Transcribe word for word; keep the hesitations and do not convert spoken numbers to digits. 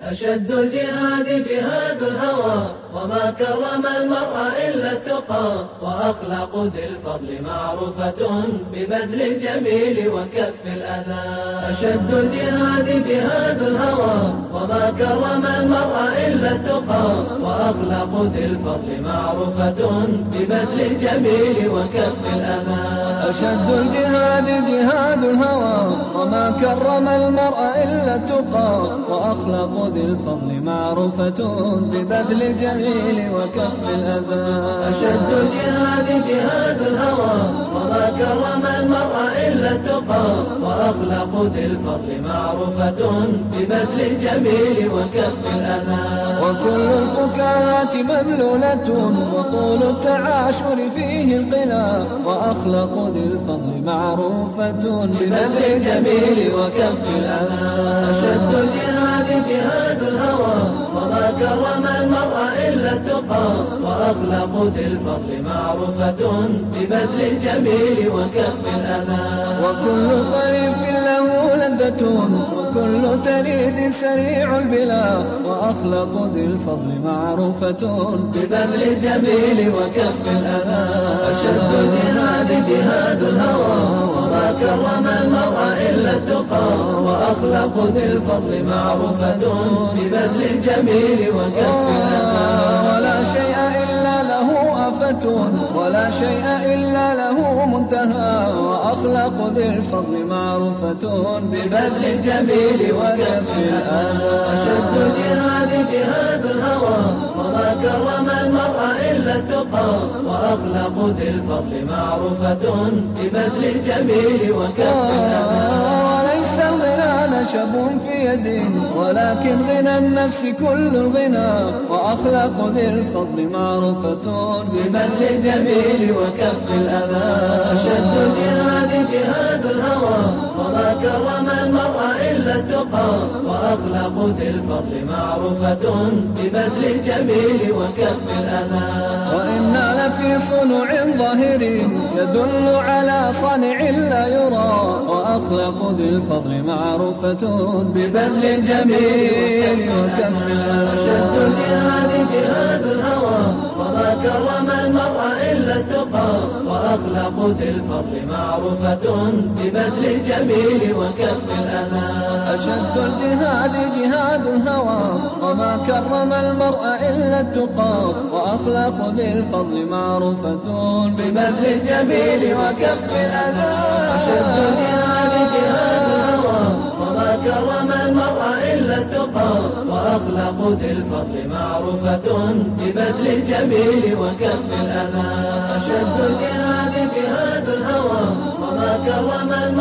أشد الجهاد جهاد الهوى، وما كرم المرء إلا التقى، وأخلاق ذي الفضل معروفة ببذل الجميل وكف الأذى. أشد الجهاد جهاد الهوى، وما كرم المرء إلا التقى، وأخلاق ذي الفضل معروفة ببذل الجميل وكف الأذى. أشد الجهاد جهاد الهوى، وما كرم المرء إلا التقى، وأخلاق ذي الفضل معروفة ببذل الجميل وكف الأذى. أشد الجهاد جهاد الهوى، وما كرم المرء إلا التقى، وأخلاق ذي الفضل معروفة ببذل الجميل وكف الأذى. وكل الفكاهات مبلولة، وطول التعاشر فيه القنا، وأخلاق ذي الفضل معروفة ببذل الجميل وكف الأذى. أشد الجهاد جهاد الهوى، وما كرم المرء إلا التقى، وأخلاق ذي الفضل معروفة ببذل الجميل وكف الأذى. وكل طريف له لذة، وكل تليد سريع البلا، وأخلاق ذي الفضل معروفة ببذل الجميل وكف الأذى. أشد الجهاد جهاد الهوى، وما كرم المرء إلا التقى، وأخلاق ذي الفضل معروفة ببذل الجميل وكف الأذى. ولا شيء إلا له آفة، ولا شيء إلا له منتهى، وأخلاق ذي الفضل معروفة ببذل الجميل وكف الأذى. أشد الجهاد جهاد الهوى، وما كرم المرء إلا التقى، وأخلاق ذي الفضل معروفة ببذل الجميل وكف الأذى. وليس الغنى نشب في يد، ولكن غنى النفس كل الغنى، وأخلاق ذي الفضل معروفة ببذل الجميل وكف الأذى. أشد الجهاد جهاد الهوى، وما كرم المرء إلا التقى، وأخلاق ذي الفضل معروفة ببذل الجميل وكف الأذى. وإنا لفي صنع ظاهر يدل على صنع لا يرى، وأخلاق ذي الفضل معروفة ببذل الجميل وكف الأذى. أشد الجهاد جهاد الهوى، وما كرم المرء إلا التقى، وأخلاق ذي الفضل معروفة ببذل الجميل وكف الأذى. أشد الجهاد جهاد الهوى، وما كرم المرء إلا التقى، وأخلاق ذي الفضل معروفة ببذل الجميل وكف الأذى. أشد الجهاد جهاد الهوى، وما كرم المرء إلا التقى، وأخلاق ذي الفضل معروفة ببذل الجميل وكف الأذى. أشد الجهاد جهاد الهوى، وما كرم المرء